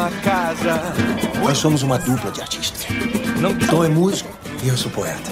uma casa. Nós somos uma dupla de artistas. Tom é músico e eu sou poeta.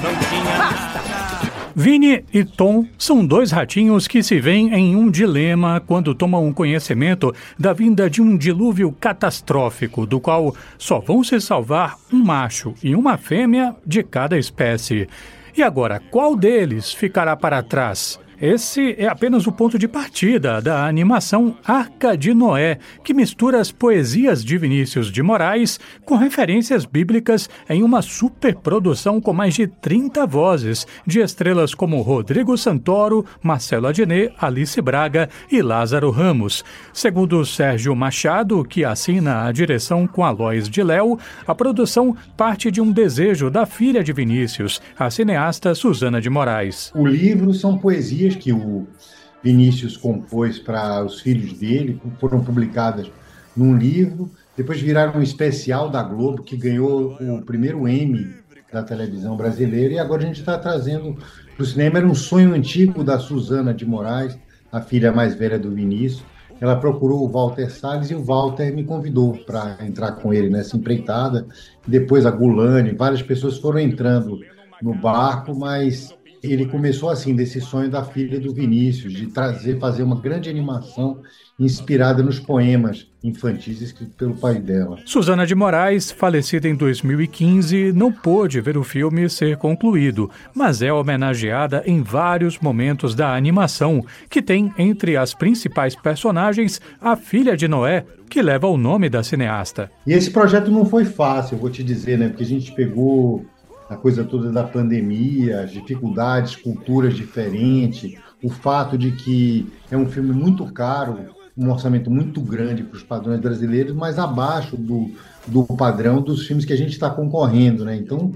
Vini e Tom são dois ratinhos que se veem em um dilema quando tomam conhecimento da vinda de um dilúvio catastrófico, do qual só vão se salvar um macho e uma fêmea de cada espécie. E agora, qual deles ficará para trás? Esse é apenas o ponto de partida da animação Arca de Noé, que mistura as poesias de Vinícius de Moraes com referências bíblicas em uma superprodução com mais de 30 vozes, de estrelas como Rodrigo Santoro, Marcelo Adnet, Alice Braga e Lázaro Ramos. Segundo Sérgio Machado, que assina a direção com Aloys de Léo, a produção parte de um desejo da filha de Vinícius, a cineasta Suzana de Moraes. O livro são poesias que o Vinícius compôs para os filhos dele, foram publicadas num livro, depois viraram um especial da Globo, que ganhou o primeiro Emmy da televisão brasileira, e agora a gente está trazendo para o cinema. Era um sonho antigo da Suzana de Moraes, a filha mais velha do Vinícius. Ela procurou o Walter Salles e o Walter me convidou para entrar com ele nessa empreitada. Depois a Gulani, várias pessoas foram entrando no barco, mas ele começou assim, desse sonho da filha do Vinícius, de fazer uma grande animação inspirada nos poemas infantis escritos pelo pai dela. Suzana de Moraes, falecida em 2015, não pôde ver o filme ser concluído, mas é homenageada em vários momentos da animação, que tem entre as principais personagens a filha de Noé, que leva o nome da cineasta. E esse projeto não foi fácil, eu vou te dizer, né? Porque a gente pegou a coisa toda da pandemia, as dificuldades, culturas diferentes, o fato de que é um filme muito caro, um orçamento muito grande para os padrões brasileiros, mas abaixo do padrão dos filmes que a gente está concorrendo, né? Então,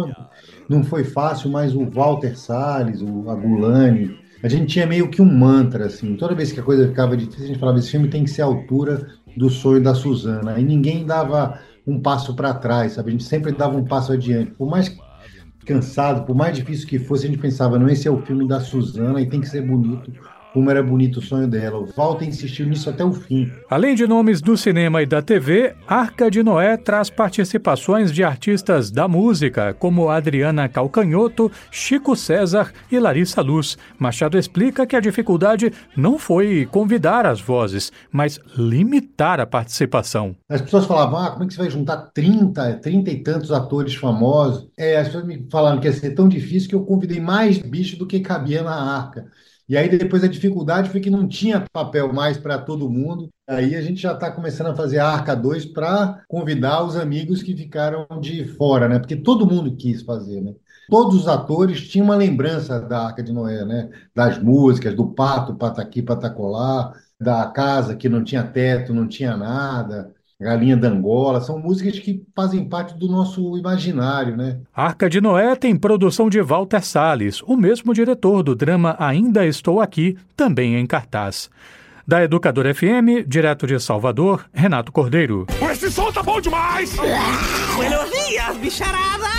não foi fácil, mas o Walter Salles, a Gulani, a gente tinha meio que um mantra, assim, toda vez que a coisa ficava difícil, a gente falava, esse filme tem que ser à altura do sonho da Suzana, e ninguém dava um passo para trás, sabe? A gente sempre dava um passo adiante. Por mais cansado, por mais difícil que fosse, a gente pensava, não, esse é o filme da Suzana e tem que ser bonito, como era bonito o sonho dela. O Walter insistiu nisso até o fim. Além de nomes do cinema e da TV, Arca de Noé traz participações de artistas da música, como Adriana Calcanhoto, Chico César e Larissa Luz. Machado explica que a dificuldade não foi convidar as vozes, mas limitar a participação. As pessoas falavam, como é que você vai juntar 30 e tantos atores famosos? As pessoas me falaram que ia ser tão difícil que eu convidei mais bicho do que cabia na arca. E aí depois a dificuldade foi que não tinha papel mais para todo mundo. Aí a gente já está começando a fazer a Arca 2 para convidar os amigos que ficaram de fora, né? Porque todo mundo quis fazer, né? Todos os atores tinham uma lembrança da Arca de Noé, né? Das músicas, do pato, pataqui, patacolá, da casa que não tinha teto, não tinha nada, Galinha da Angola, são músicas que fazem parte do nosso imaginário, né? Arca de Noé tem produção de Walter Salles, o mesmo diretor do drama Ainda Estou Aqui, também em cartaz. Da Educadora FM, direto de Salvador, Renato Cordeiro. Esse som tá bom demais! Buenos dias, bicharada!